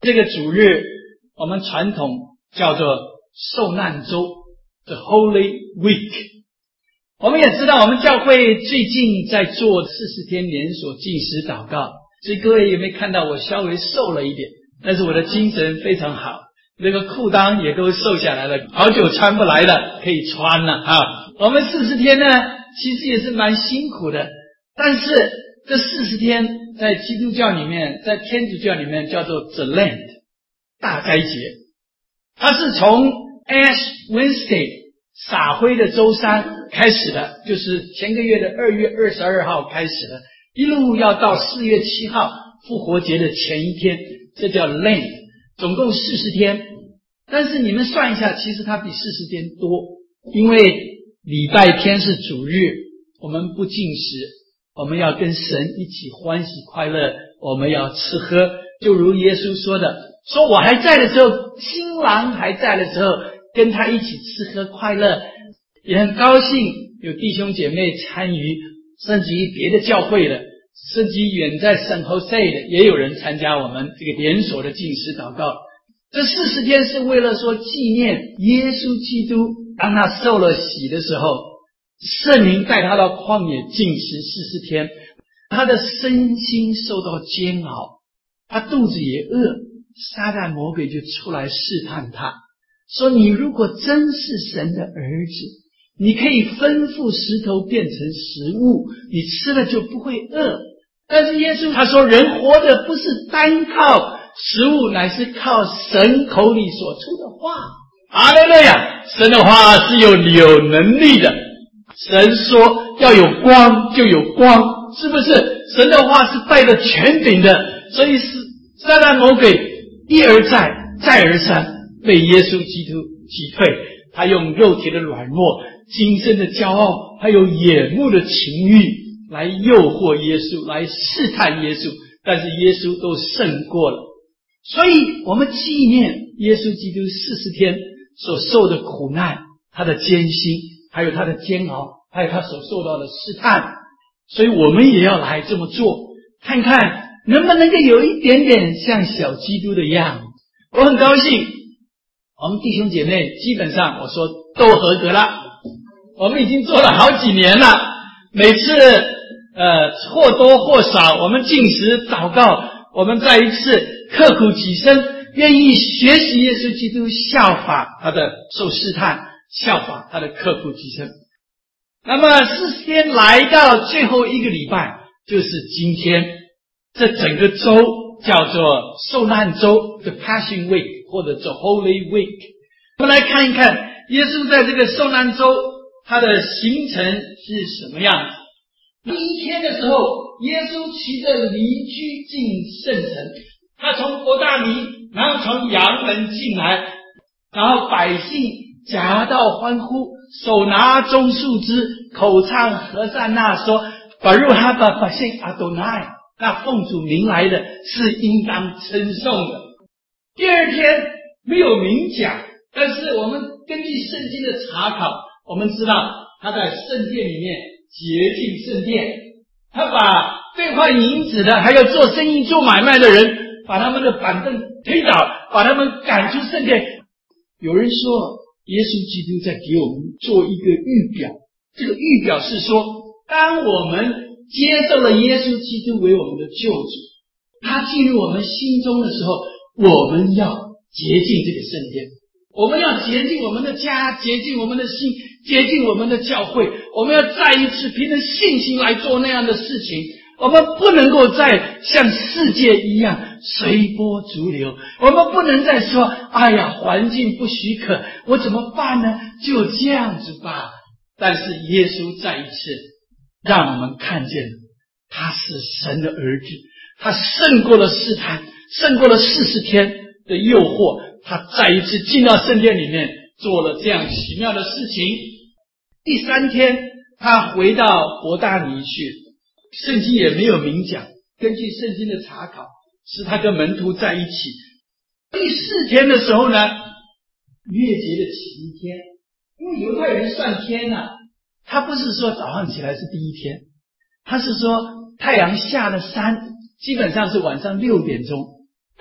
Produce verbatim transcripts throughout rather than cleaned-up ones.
这个主日我们传统叫做受难周 The Holy Week。 我们也知道我们教会最近在做四十天连锁禁食祷告，所以各位有没有看到我稍微瘦了一点，但是我的精神非常好，那个裤裆也都瘦下来了，好久穿不来了，可以穿了啊。我们四十天呢其实也是蛮辛苦的，但是这四十天在基督教里面，在天主教里面叫做 The Lent 大斋节，它是从 Ash Wednesday 撒灰的周三开始的，就是前个月的二月二十二号开始的，一路要到四月七号复活节的前一天，这叫 Lent， 总共四十天。但是你们算一下，其实它比四十天多，因为礼拜天是主日，我们不禁食，我们要跟神一起欢喜快乐，我们要吃喝，就如耶稣说的，说我还在的时候，新郎还在的时候，跟他一起吃喝快乐。也很高兴有弟兄姐妹参与，甚至于别的教会的，甚至于远在San Jose的也有人参加我们这个连锁的禁食祷告。这四十天是为了说纪念耶稣基督，当他受了洗的时候，圣灵带他到旷野禁食四十天，他的身心受到煎熬，他肚子也饿，撒旦魔鬼就出来试探他，说你如果真是神的儿子，你可以吩咐石头变成食物，你吃了就不会饿。但是耶稣他说，人活着不是单靠食物，乃是靠神口里所出的话。哈利路亚！神的话是有有能力的，神说要有光就有光，是不是？神的话是带着权柄的，所以是撒旦魔鬼一而再再而三被耶稣基督击退，他用肉体的软弱、今生的骄傲还有眼目的情欲来诱惑耶稣，来试探耶稣，但是耶稣都胜过了。所以我们纪念耶稣基督四十天所受的苦难，他的艰辛，还有他的煎熬，还有他所受到的试探，所以我们也要来这么做，看看能不能够有一点点像小基督的样子。我很高兴我们弟兄姐妹基本上我说都合格了，我们已经做了好几年了，每次呃或多或少我们禁食祷告，我们再一次刻苦己身，愿意学习耶稣基督，效法他的受试探，效法他的刻苦己身。那么四十天来到最后一个礼拜，就是今天，这整个周叫做受难周 The Passion Week 或者 The Holy Week。 我们来看一看耶稣在这个受难周他的行程是什么样子。第一天的时候，耶稣骑着驴驹进圣城，他从伯大尼，然后从羊门进来，然后百姓夹道欢呼，手拿棕树枝，口唱和散那，说巴入哈巴巴谢阿多奈，那奉主名来的是应当称颂的。第二天没有明讲，但是我们根据圣经的查考，我们知道他在圣殿里面洁净圣殿，他把兑换银子的还有做生意做买卖的人，把他们的板凳推倒，把他们赶出圣殿。有人说耶稣基督在给我们做一个预表，这个预表是说，当我们接受了耶稣基督为我们的救主，他进入我们心中的时候，我们要洁净这个圣殿，我们要洁净我们的家，洁净我们的心，洁净我们的教会，我们要再一次凭着信心来做那样的事情。我们不能够再像世界一样随波逐流，我们不能再说哎呀环境不许可，我怎么办呢？就这样子吧。但是耶稣再一次让我们看见他是神的儿子，他胜过了试探，胜过了四十天的诱惑，他再一次进到圣殿里面做了这样奇妙的事情。第三天他回到伯大尼去，圣经也没有明讲，根据圣经的查考，是他跟门徒在一起。第四天的时候呢，月节的前一天，因为犹太人算天啊，他不是说早上起来是第一天，他是说太阳下了山，基本上是晚上六点钟，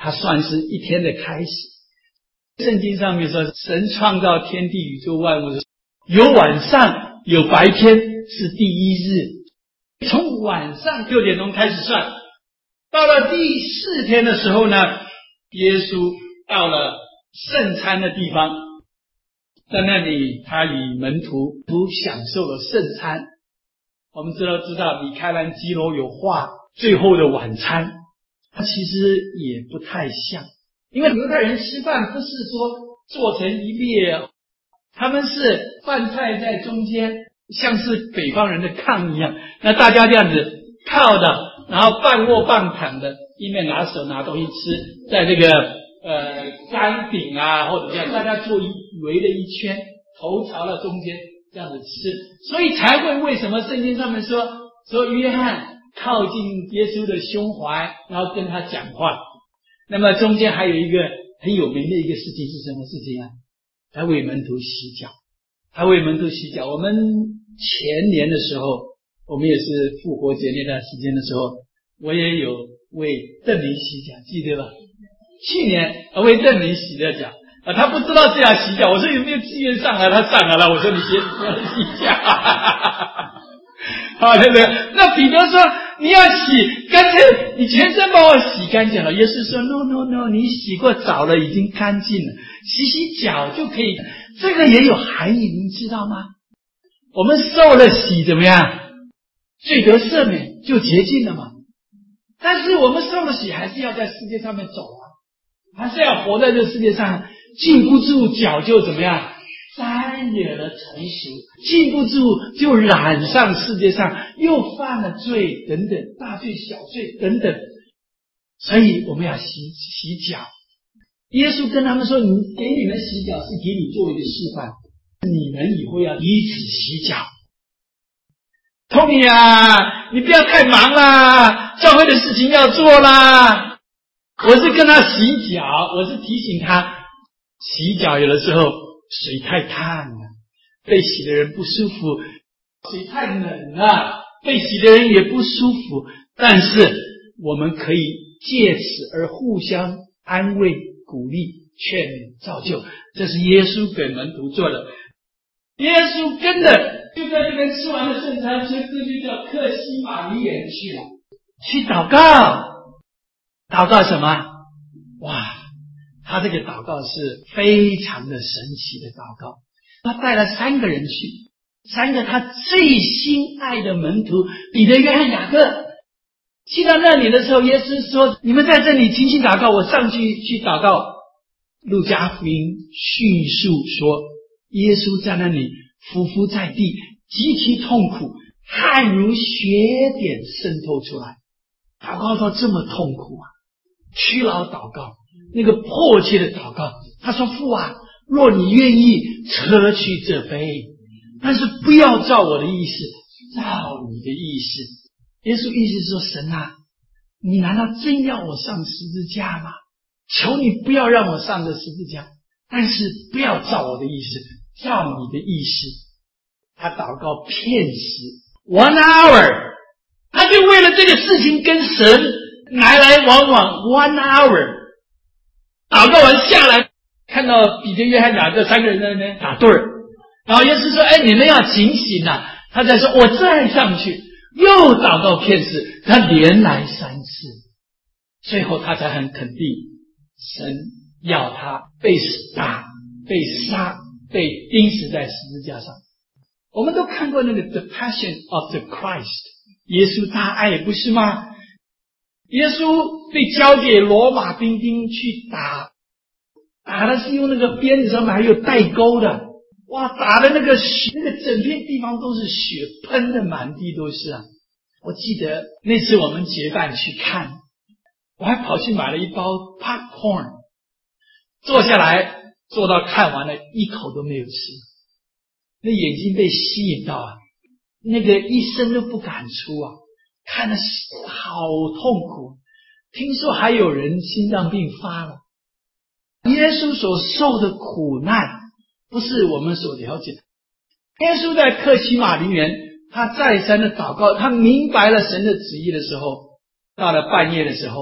它算是一天的开始。圣经上面说，神创造天地宇宙万物，有晚上有白天，是第一日。从晚上六点钟开始算，到了第四天的时候呢，耶稣到了圣餐的地方，在那里他与门徒都享受了圣餐。我们知道知道米开朗基罗有画最后的晚餐，它其实也不太像，因为犹太人吃饭不是说做成一列，他们是饭菜在中间，像是北方人的炕一样，那大家这样子靠的，然后半卧半躺的，一面拿手拿东西吃，在这个呃杆顶啊或者这样，大家坐一围了一圈，头朝到中间这样子吃，所以才会为什么圣经上面说说约翰靠近耶稣的胸怀，然后跟他讲话。那么中间还有一个很有名的一个事情是什么事情啊？他为门徒洗脚，他为门徒洗脚。我们前年的时候，我们也是复活节那段时间的时候，我也有为邓明洗脚，记得吧？去年为邓明洗的脚啊，他不知道这样洗脚，我说有没有机缘上来，他上来了，我说你先洗脚，好，对不对？那彼得说你要洗，干脆你全身帮我洗干净了。耶稣说 no no no， 你洗过澡了，已经干净了，洗洗脚就可以。这个也有含义，您知道吗？我们受了洗怎么样？罪得赦免就洁净了嘛。但是我们受了洗还是要在世界上面走啊，还是要活在这世界上，禁不住脚就怎么样？沾惹了成熟，禁不住就染上世界上，又犯了罪等等，大罪小罪等等，所以我们要洗洗脚。耶稣跟他们说，你给你们洗脚是给你作为一个示范，你们以后要以此洗脚。托尼啊，你不要太忙啦，教会的事情要做啦。我是跟他洗脚，我是提醒他洗脚有的时候水太烫了，被洗的人不舒服，水太冷了，被洗的人也不舒服，但是我们可以借此而互相安慰、鼓励、劝勉、造就，这是耶稣给门徒做的。耶稣跟着就在这边吃完了圣餐，所以这就叫客西马尼园去了，去祷告。祷告什么？哇，他这个祷告是非常的神奇的祷告。他带了三个人去，三个他最心爱的门徒，彼得、约翰、雅各。去到那里的时候，耶稣说：“你们在这里静静祷告，我上去去祷告。”路加福音叙述说，耶稣在那里匍匐在地，极其痛苦，汗如血点渗透出来。祷告到这么痛苦啊，屈劳祷告，那个迫切的祷告。他说：“父啊，若你愿意，撤去这杯，但是不要照我的意思，照你的意思。”耶稣意思是说，神啊，你难道真要我上十字架吗？求你不要让我上这十字架，但是不要照我的意思，照你的意思。他祷告片时 one hour， 他就为了这个事情跟神来来往往 one hour。 祷告完下来，看到彼得、约翰、雅各三个人在那边打对儿，然后耶稣说：“哎，你们要警醒啊！”他再说：“我再上去。”又祷告片时，他连来三次，最后他才很肯定，神要他被打、被杀、被钉死在十字架上。我们都看过那个 The Passion of the Christ， 耶稣大爱不是吗？耶稣被交给罗马兵丁去打，打的是用那个鞭子上面还有带钩的，哇，打的那个血，那个整片地方都是血，喷的满地都是啊！我记得那次我们结伴去看，我还跑去买了一包 popcorn， 坐下来坐到看完了，一口都没有吃，那眼睛被吸引到啊，那个一声都不敢出啊，看得好痛苦。听说还有人心脏病发了。耶稣所受的苦难不是我们所了解的。耶稣在客西马尼园，他再三的祷告，他明白了神的旨意的时候，到了半夜的时候，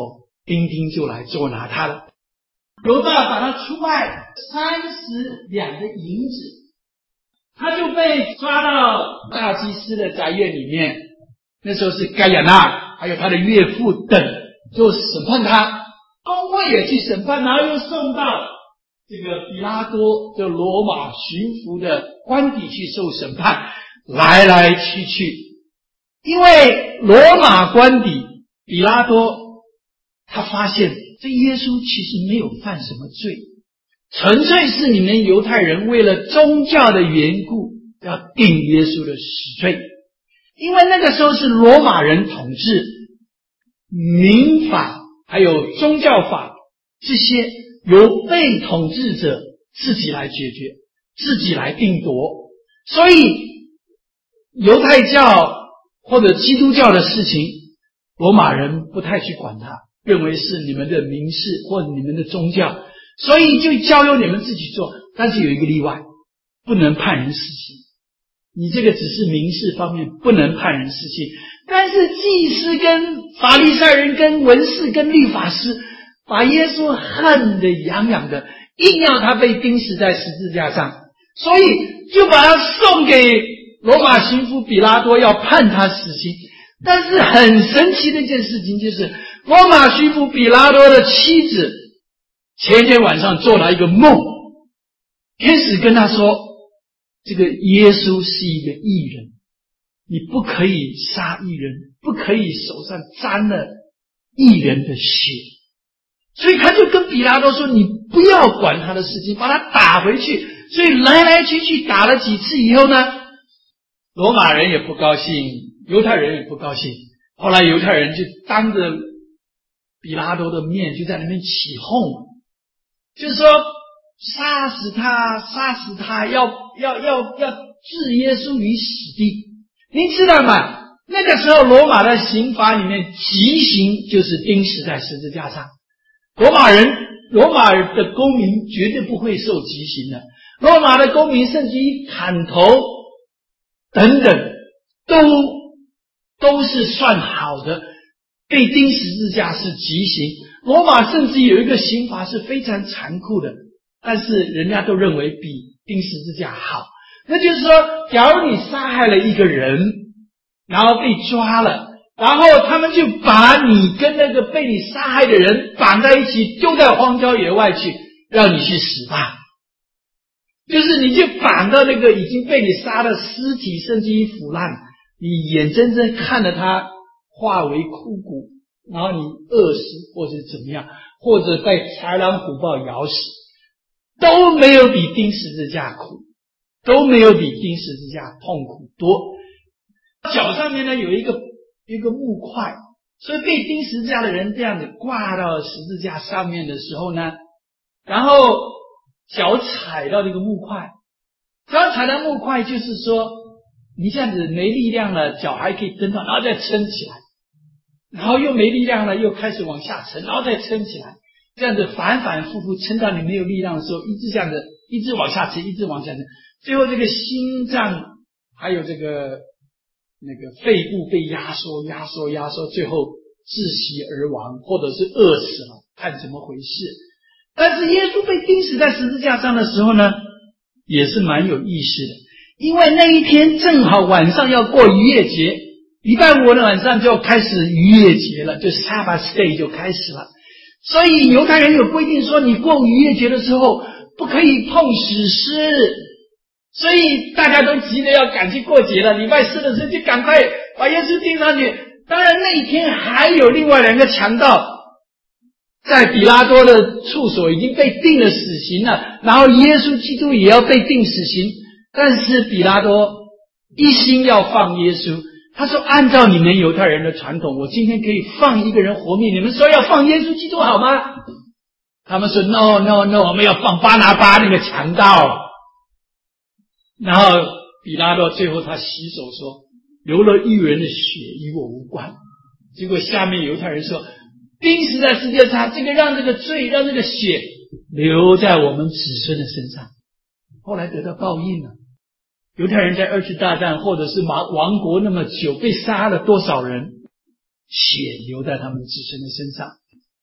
兵丁就来捉拿他了。犹大把他出卖三十两的银子，他就被抓到大祭司的宅院里面。那时候是该亚那还有他的岳父等就审判他，公会也去审判，然后又送到这个比拉多，就罗马巡抚的官邸去受审判，来来去去。因为罗马官邸比拉多他发现这耶稣其实没有犯什么罪，纯粹是你们犹太人为了宗教的缘故要定耶稣的死罪。因为那个时候是罗马人统治，民法还有宗教法这些由被统治者自己来解决，自己来定夺，所以犹太教或者基督教的事情罗马人不太去管它，认为是你们的民事或你们的宗教，所以就交由你们自己做。但是有一个例外，不能判人死刑，你这个只是民事方面不能判人死刑。但是祭司跟法利赛人跟文士跟律法师把耶稣恨得痒痒的，硬要他被钉死在十字架上，所以就把他送给罗马巡抚比拉多，要判他死刑。但是很神奇的一件事情就是，罗马巡抚比拉多的妻子前天晚上做了一个梦，天使跟他说，这个耶稣是一个义人，你不可以杀义人，不可以手上沾了义人的血。所以他就跟比拉多说，你不要管他的事情，把他打回去。所以来来去去打了几次以后呢，罗马人也不高兴，犹太人也不高兴。后来犹太人就当着比拉多的面就在那边起哄，就是说杀死他，杀死他，要要要要置耶稣于死地。您知道吗？那个时候罗马的刑罚里面极刑就是钉死在十字架上。罗马人罗马的公民绝对不会受极刑的，罗马的公民甚至于砍头等等都都是算好的，被钉十字架是极刑。罗马甚至有一个刑罚是非常残酷的，但是人家都认为比钉十字架好。那就是说，假如你杀害了一个人，然后被抓了，然后他们就把你跟那个被你杀害的人绑在一起，丢在荒郊野外去，让你去死吧。就是你就绑到那个已经被你杀的尸体，甚至于腐烂，你眼睁睁看着他化为枯骨，然后你饿死或者怎么样，或者被豺狼虎豹咬死，都没有比钉十字架苦，都没有比钉十字架痛苦多。脚上面呢有一个一个木块，所以被钉十字架的人这样子挂到十字架上面的时候呢，然后脚踩到这个木块，脚踩到木块就是说你这样子没力量了，脚还可以蹬到，然后再撑起来，然后又没力量了，又开始往下沉，然后再撑起来，这样子反反复复撑到你没有力量的时候，一直这样子一直往下沉，一直往下沉，最后这个心脏还有这个那个肺部被压缩压缩压缩，最后窒息而亡，或者是饿死了，看怎么回事。但是耶稣被钉死在十字架上的时候呢，也是蛮有意思的，因为那一天正好晚上要过逾越节，礼拜五的晚上就要开始逾越节了，就 Sabbath Day 就开始了。所以犹太人有规定说，你过逾越节的时候不可以碰死尸，所以大家都急着要赶去过节了，礼拜四的时候就赶快把耶稣钉上去。当然那一天还有另外两个强盗在比拉多的处所已经被定了死刑了，然后耶稣基督也要被定死刑，但是比拉多一心要放耶稣，他说按照你们犹太人的传统，我今天可以放一个人活命，你们说要放耶稣基督好吗？他们说 no no no， 我们要放巴拿巴那个强盗。然后比拉多最后他洗手说，流了义人的血与我无关。结果下面犹太人说，钉死在十字架上，这个让这个罪让这个血流在我们子孙的身上，后来得到报应了。犹太人在二次大战或者是亡国那么久，被杀了多少人，血流在他们子孙的身上。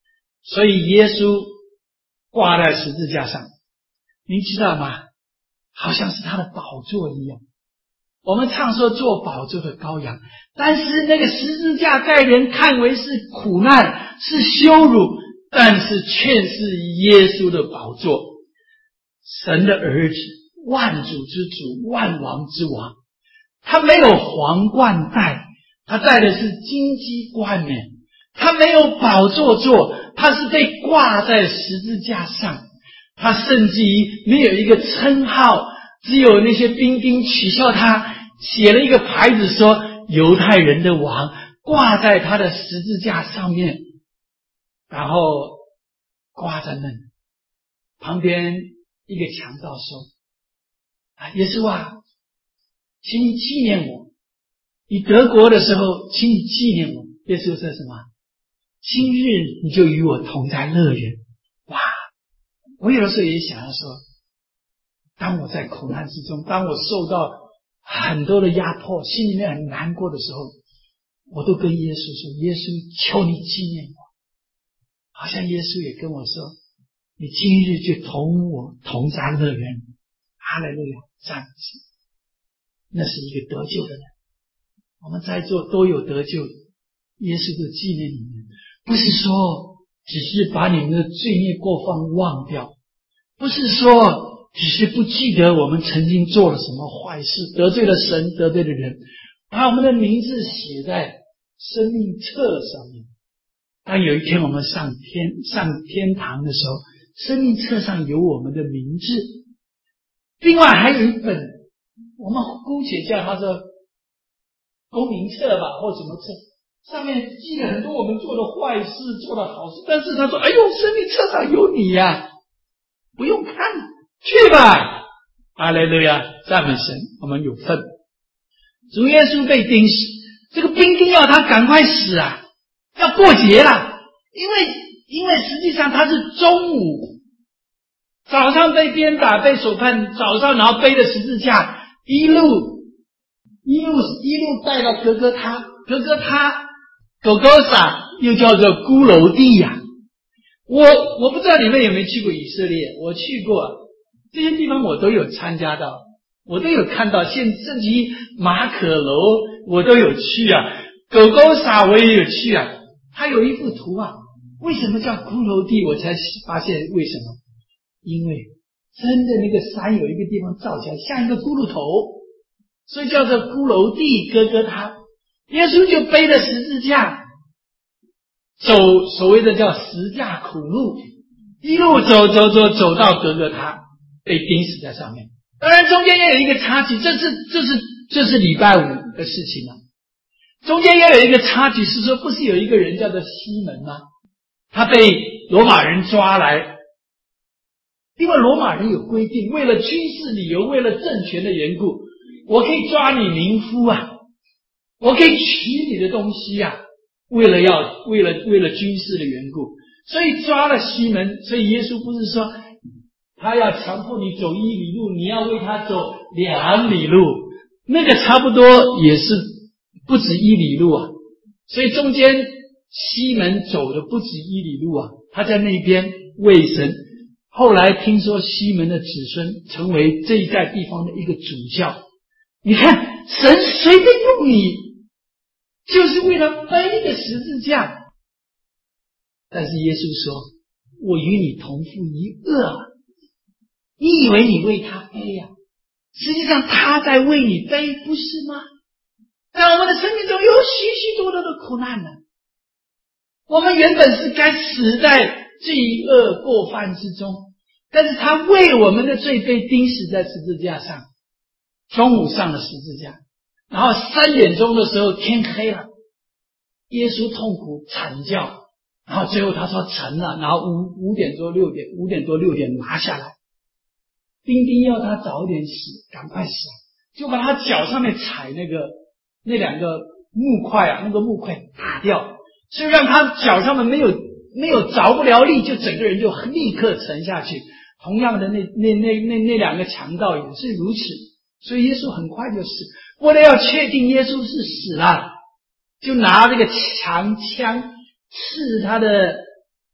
所以耶稣挂在十字架上，您知道吗？好像是他的宝座一样。我们常说做宝座的羔羊，但是那个十字架在人看为是苦难，是羞辱，但是却是耶稣的宝座，神的儿子，万主之主，万王之王。他没有皇冠戴，他戴的是金鸡冠冕。他没有宝座坐，他是被挂在十字架上。他甚至于没有一个称号，只有那些兵丁取笑他，写了一个牌子说犹太人的王，挂在他的十字架上面，然后挂在那里。旁边一个强盗说：啊，耶稣啊，请你纪念我，你得国的时候请你纪念我。耶稣说什么？今日你就与我同在乐园。哇，我有的时候也想要说，当我在苦难之中，当我受到很多的压迫，心里面很难过的时候，我都跟耶稣说，耶稣求你纪念我。好像耶稣也跟我说，你今日就同我同在乐园。哈利路亚，赞美。那是一个得救的人，我们在座都有得救，耶稣都纪念你们，不是说只是把你们的罪孽过犯忘掉，不是说只是不记得我们曾经做了什么坏事，得罪了神，得罪了人，把我们的名字写在生命册上面。当有一天我们上天上天堂的时候，生命册上有我们的名字。另外还有一本，我们姑且叫它做公民册吧，或什么册，上面记了很多我们做的坏事，做的好事，但是他说，哎呦，生命册上有你呀、啊，不用看，去吧。哈利路亚，赞美神，我们有份。主耶稣被钉死，这个兵丁要他赶快死啊，要过节了，因为因为实际上他是中午早上被鞭打，被手判，早上然后背着十字架一路一路一路带到格格他，格格他狗狗撒又叫做骷髅地呀、啊。我我不知道你们有没有去过以色列，我去过，这些地方我都有参加到，我都有看到，现甚至于马可楼我都有去啊，狗狗撒我也有去啊。它有一幅图啊，为什么叫骷髅地？我才发现为什么，因为真的那个山有一个地方照起来像一个骷髅头，所以叫做骷髅地哥哥他。耶稣就背着十字架走，所谓的叫十架苦路，一路走走走走到哥哥他，被钉死在上面。当然中间也有一个插曲，这是这是这是礼拜五的事情啊。中间也有一个插曲，是说不是有一个人叫做西门吗？他被罗马人抓来，因为罗马人有规定，为了军事理由，为了政权的缘故，我可以抓你民夫啊，我可以取你的东西啊，为了要为了为了军事的缘故，所以抓了西门。所以耶稣不是说他要强迫你走一里路，你要为他走两里路，那个差不多也是不止一里路啊。所以中间西门走的不止一里路啊，他在那边为神。后来听说西门的子孙成为这一带地方的一个主教。你看神随便用你，就是为了背一个十字架。但是耶稣说，我与你同负一轭。你以为你为他背呀、啊？实际上他在为你背，不是吗？在我们的生命中有许许多多的苦难呢。我们原本是该死在罪恶过犯之中，但是他为我们的罪被钉死在十字架上。中午上了十字架，然后三点钟的时候天黑了，耶稣痛苦惨叫，然后最后他说成了，然后五五点多六点五点多六点拿下来，兵丁要他早点死，赶快死，就把他脚上面踩那个那两个木块啊，那个木块打掉，所以让他脚上面没有没有着不了力，就整个人就立刻沉下去。同样的那那那那那两个强盗也是如此。所以耶稣很快就死，为了要确定耶稣是死了，就拿这个长枪刺他的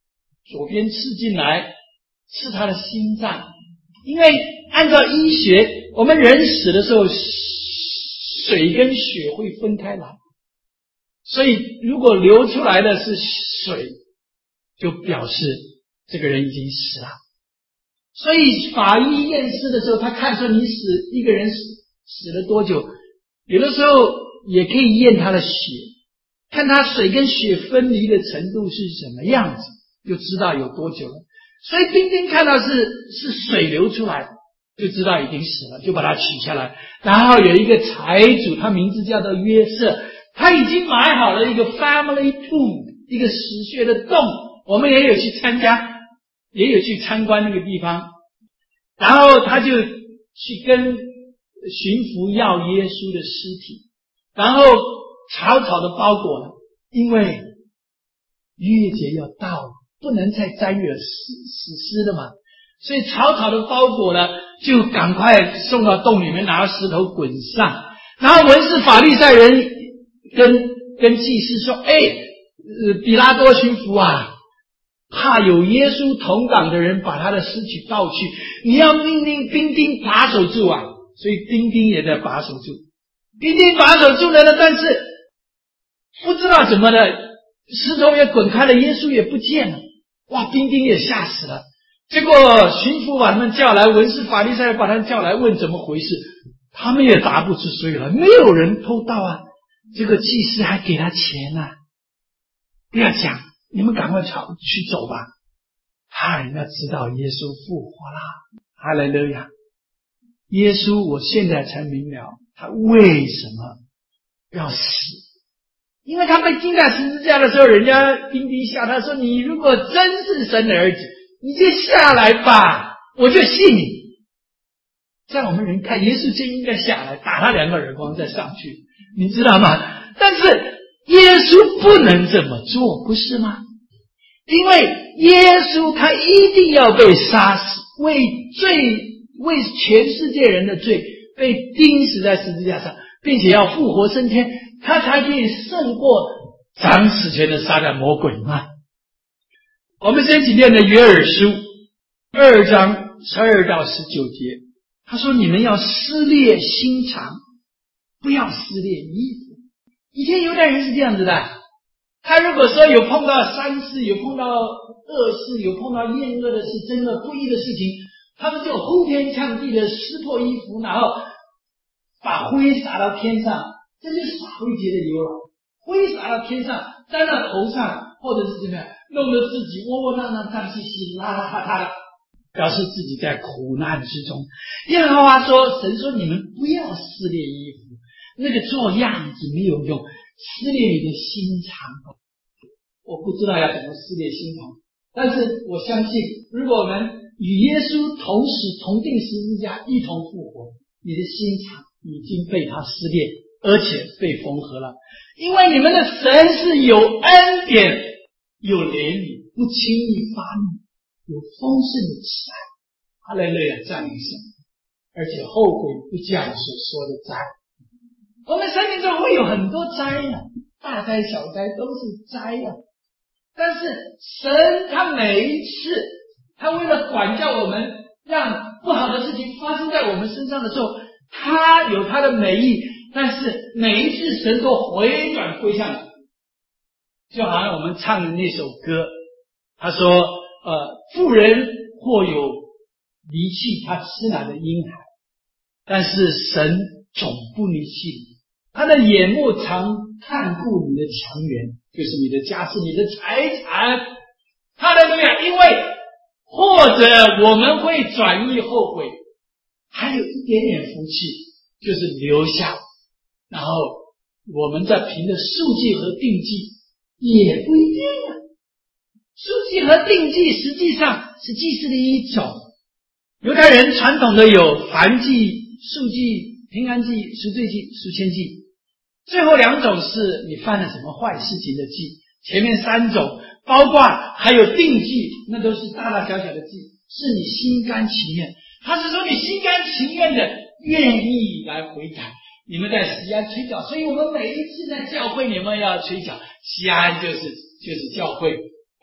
左边刺进来，刺他的心脏。因为按照医学，我们人死的时候，水跟血会分开来，所以如果流出来的是水，就表示这个人已经死了。所以法医验尸的时候，他看出你死一个人死死了多久，有的时候也可以验他的血，看他水跟血分离的程度是什么样子，就知道有多久了。所以丁丁看到是是水流出来，就知道已经死了，就把它取下来。然后有一个财主，他名字叫做约瑟，他已经买好了一个 family tomb， 一个死穴的洞，我们也有去参加，也有去参观那个地方。然后他就去跟巡抚要耶稣的尸体，然后草草的包裹了，因为逾越节要到了，不能再沾惹死死尸的嘛，所以草草的包裹了，就赶快送到洞里面，拿石头滚上。然后文士法利赛人跟跟祭司说：“哎，呃，比拉多巡抚啊，怕有耶稣同党的人把他的尸体盗去，你要命令兵丁把守住啊。”所以兵丁也在把守住，兵丁把守住了呢，但是不知道怎么的，石头也滚开了，耶稣也不见了。哇，兵丁也吓死了。结果巡抚把他们叫来，文士法利赛人把他们叫来问怎么回事，他们也答不出所以来，没有人偷盗啊。这个祭司还给他钱啊，不要讲，你们赶快跑去走吧。他人要知道耶稣复活啦，哈利路亚！耶稣，我现在才明了他为什么要死。因为他被钉在十字架的时候，人家兵丁笑他说：“你如果真是神的儿子，你就下来吧，我就信你。”在我们人看，耶稣就应该下来打他两个耳光再上去，你知道吗？但是耶稣不能这么做，不是吗？因为耶稣他一定要被杀死，为罪，为全世界人的罪被钉死在十字架上，并且要复活升天，他才可以胜过掌死权的撒旦魔鬼嘛。我们先起念的约珥书二章十二到十九节，他说：“你们要撕裂心肠，不要撕裂衣服。”以前犹太人是这样子的，他如果说有碰到丧事，有碰到恶事，有碰到厌恶的事，真的不义的事情，他们就呼天抢地的撕破衣服，然后把灰撒到天上，这就是法会节的由来。灰撒到天上，沾到头上，或者是怎么样，弄得自己窝窝囊囊、脏兮兮、邋邋遢遢的，表示自己在苦难之中。耶和华说，神说，你们不要撕裂衣服，那个做样子没有用，撕裂你的心肠。我不知道要怎么撕裂心肠，但是我相信，如果我们与耶稣同死同定十字架，一同复活，你的心肠已经被他撕裂，而且被缝合了。因为你们的神是有恩典、有怜悯，不轻易发怒，有丰盛的慈爱，哈利路亚，赞美神，而且后悔不降所说的灾。我们生命中会有很多灾啊，大灾小灾都是灾啊。但是神他每一次，他为了管教我们，让不好的事情发生在我们身上的时候，他有他的美意，但是每一次神都回转归向你。就好像我们唱的那首歌，他说呃，妇人或有离弃他吃奶的婴孩，但是神总不离弃你，他的眼目常看顾你的强援，就是你的家世、你的财产。哈利路亚！因为或者我们会转意后悔，还有一点点福气，就是留下，然后我们再凭着数计和定计，也不一定啊。数计和定计实际上是祭祀的一种，犹太人传统的有燔祭、数计、平安祭、赎罪祭、赎愆祭，最后两种是你犯了什么坏事情的祭，前面三种包括还有定祭，那都是大大小小的祭，是你心甘情愿。他是说你心甘情愿的愿意来悔改。你们在西安吹角，所以我们每一次在教会你们要吹角，西安就是就是教会，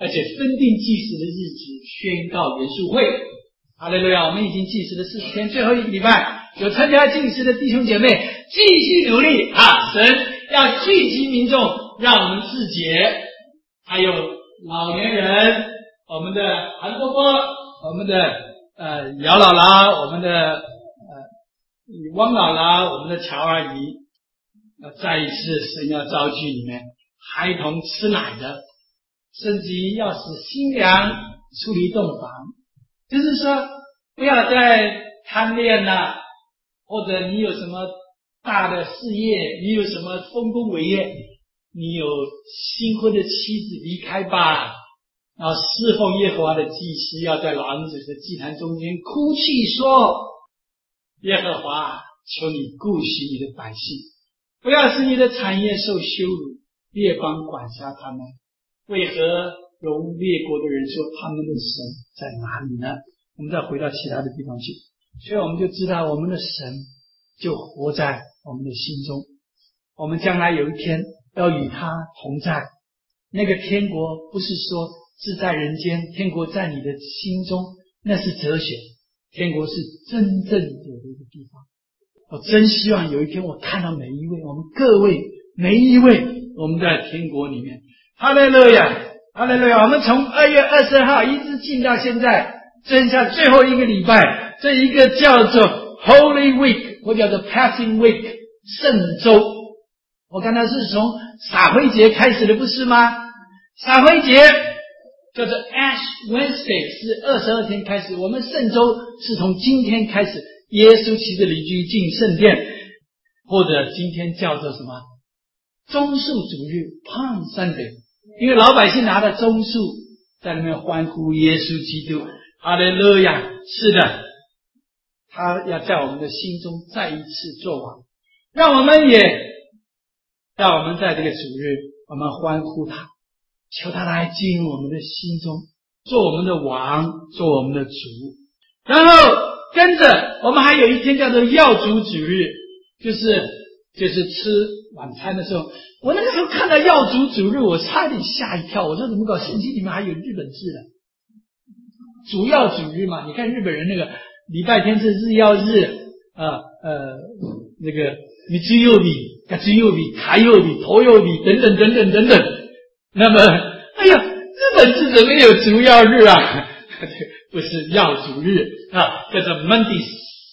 而且分定计时的日子，宣告元素会。哈利路亚！我们已经计时了四十天，最后一个礼拜，有参加计时的弟兄姐妹，继续努力啊！神要聚集民众，让我们自洁。还有老年人，我们的韩伯伯，我们的呃姚姥姥，我们的呃汪姥姥，我们的乔阿姨，要再一次神要召集你们，孩童吃奶的，甚至于要使新娘出离洞房。就是说，不要再贪恋啦，或者你有什么大的事业，你有什么丰功伟业，你有新婚的妻子离开吧。然后侍奉耶和华的祭司要在狼子的祭坛中间哭泣说：耶和华，求你顾惜你的百姓，不要使你的产业受羞辱，列邦管辖他们。为何容列国的人说他们的神在哪里呢？我们再回到其他的地方去，所以我们就知道我们的神就活在我们的心中，我们将来有一天要与他同在。那个天国不是说自在人间，天国在你的心中，那是哲学，天国是真正有的一个地方。我真希望有一天我看到每一位，我们各位每一位，我们在天国里面。哈利路亚，哈利路亚！我们从二月二十号一直进到现在，剩下最后一个礼拜，这一个叫做 Holy Week 或叫做 Passing Week 圣周。我刚才是从撒灰节开始的，不是吗？撒灰节叫做 Ash Wednesday 是二十二天开始，我们圣周是从今天开始，耶稣骑着驴驹进圣殿，或者今天叫做什么棕树主日 Palm Sunday， 因为老百姓拿着棕树在那边欢呼耶稣基督，哈利路亚！是的，他要在我们的心中再一次作王，让我们也让我们在这个主日我们欢呼他，求他来进入我们的心中，做我们的王，做我们的主。然后跟着我们还有一天叫做耀主主日，就是就是吃晚餐的时候，我那个时候看到耀主主日，我差点吓一跳，我说怎么搞，圣经里面还有日本字的主要主日嘛？你看日本人那个礼拜天是日曜日，呃呃，那个日曜日、月曜日、火曜日、土曜日等等等等等等。那么，哎呀，日本字怎么有主要日啊？不是曜主日啊，叫做 Monday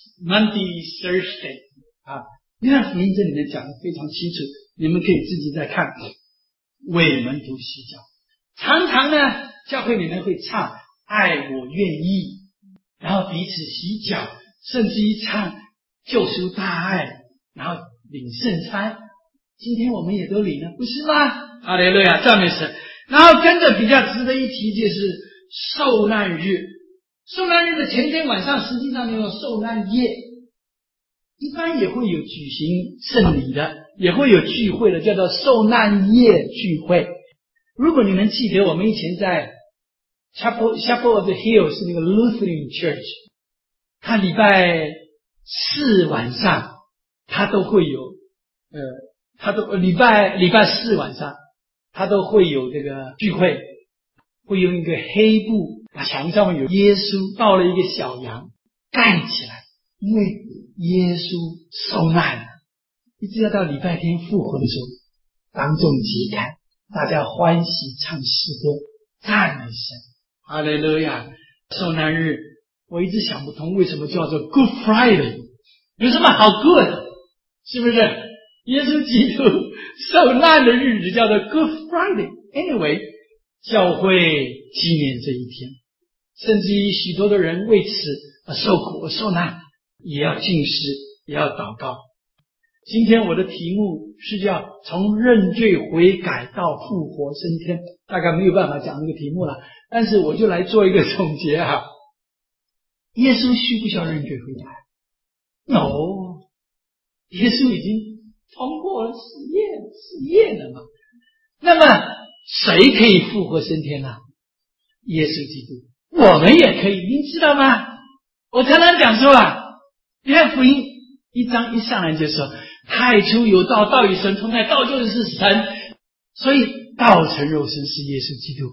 Monday Thursday 啊。约翰福音这里面讲的非常清楚，你们可以自己再看。为门徒洗脚，常常呢，教会里面会唱爱我愿意，然后彼此洗脚，甚至于唱救赎大爱，然后领圣餐。今天我们也都领了，不是吗？哈利路亚，赞美神。然后跟着比较值得一提就是受难日，受难日的前天晚上实际上有受难夜，一般也会有举行圣礼的，也会有聚会的，叫做受难夜聚会。如果你们记得，我们以前在 Chapel, Chapel of the Hill 是那个 Lutheran Church， 它礼拜四晚上它都会有呃，它都礼拜礼拜四晚上它都会有这个聚会，会用一个黑布把墙上面有耶稣抱了一个小羊盖起来，因为耶稣受难了，一直要到礼拜天复活的时候当众揭开，大家欢喜唱诗歌赞美神，哈利路亚！受难日我一直想不通为什么叫做 Good Friday， 有什么好 good， 是不是？耶稣基督受难的日子叫做 Good Friday。 Anyway， 教会纪念这一天，甚至于许多的人为此而受苦而受难，也要禁食，也要祷告。今天我的题目是叫从认罪悔改到复活升天，大概没有办法讲这个题目了，但是我就来做一个总结啊。耶稣需不需要认罪悔改？ No， 耶稣已经通过了试验试验了嘛。那么谁可以复活升天呢？耶稣基督。我们也可以，您知道吗？我常常讲说啊，约翰福音一章一上来就说太初有道，道与神同在，道就是神，所以道成肉身是耶稣基督。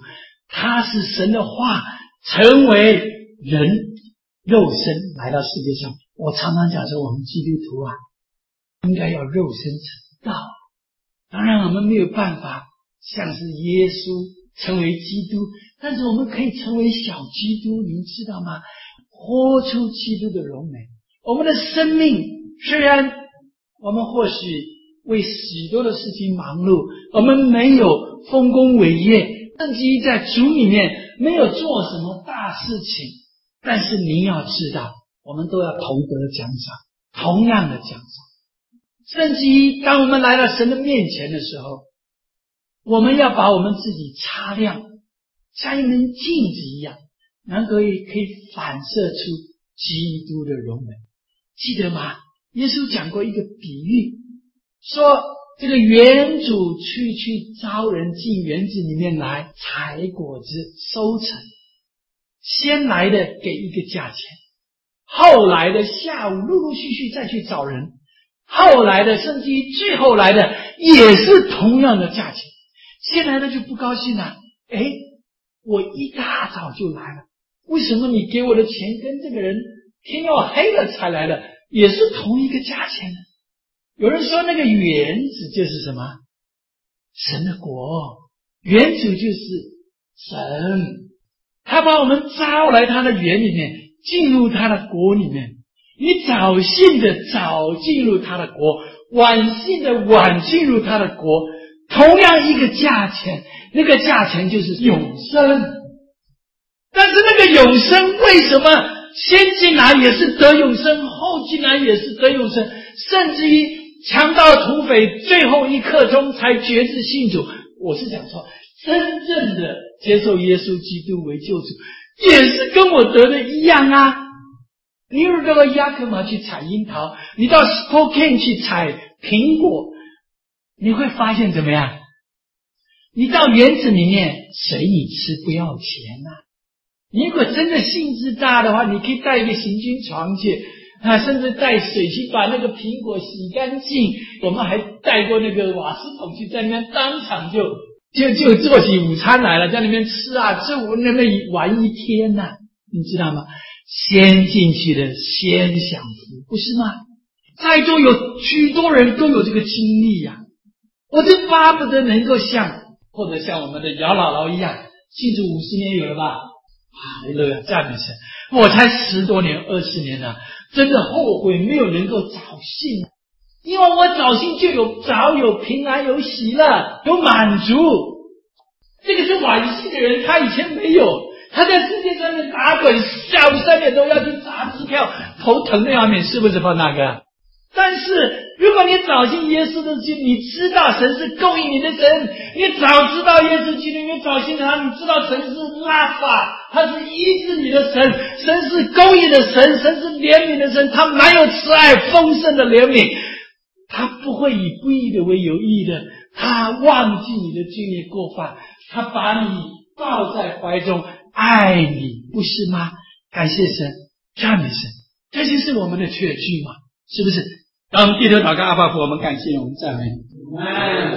他是神的话成为人肉身来到世界上。我常常讲说，我们基督徒啊，应该要肉身成道。当然我们没有办法像是耶稣成为基督，但是我们可以成为小基督，您知道吗？活出基督的荣美。我们的生命虽然我们或许为许多的事情忙碌，我们没有丰功伟业，甚至于在主里面没有做什么大事情，但是您要知道，我们都要同得奖赏，同样的奖赏。甚至于当我们来到神的面前的时候，我们要把我们自己擦亮，像一面镜子一样，能够可以反射出基督的荣美。记得吗？耶稣讲过一个比喻，说这个园主去去招人进园子里面来采果子收成，先来的给一个价钱，后来的下午陆陆续续再去找人，后来的甚至于最后来的也是同样的价钱。先来的就不高兴了，诶，我一大早就来了，为什么你给我的钱跟这个人天要黑了才来的也是同一个价钱呢？有人说那个园子就是什么？神的国，园主就是神，他把我们招来他的园里面，进入他的国里面。你早信的早进入他的国，晚信的晚进入他的国，同样一个价钱，那个价钱就是永生。但是那个永生为什么先进来也是得永生，后进来也是得永生，甚至于强盗土匪最后一刻钟才决志信主？我是讲说，真正的接受耶稣基督为救主，也是跟我得的一样啊。你如果到雅克马去采樱桃，你到 Spokane 去采苹果，你会发现怎么样？你到园子里面随你吃，不要钱啊。你如果真的兴致大的话，你可以带一个行军床去啊，甚至带水去把那个苹果洗干净。我们还带过那个瓦斯桶去，在那边当场就就就做起午餐来了，在那边吃啊，这我那边玩一天呐、啊，你知道吗？先进去的先享福，不是吗？在座有许多人都有这个经历呀、啊，我就巴不得能够像或者像我们的姚姥姥一样，信主五十年有了吧？哈利路亚，赞美神！我才十多年、二十年了，真的后悔没有能够早信，因为我早信就有早有平安、有喜乐、有满足。这个是晚信的人，他以前没有。他在世界上面打滚，下午三点钟要去砸支票，头疼的要命，是不是放那个？但是如果你早信耶稣的基督，你知道神是供应你的神，你早知道耶稣基督，你早信他，你知道神是拉法，他是医治你的神，神是供应的神，神是怜悯的神，他满有慈爱丰盛的怜悯，他不会以不义的为有义的，他忘记你的罪孽过犯，他把你抱在怀中爱你，不是吗？感谢神，赞美神，这就是我们的确据嘛，是不是？当我们低头祷告，阿爸父，我们感谢我们赞美你。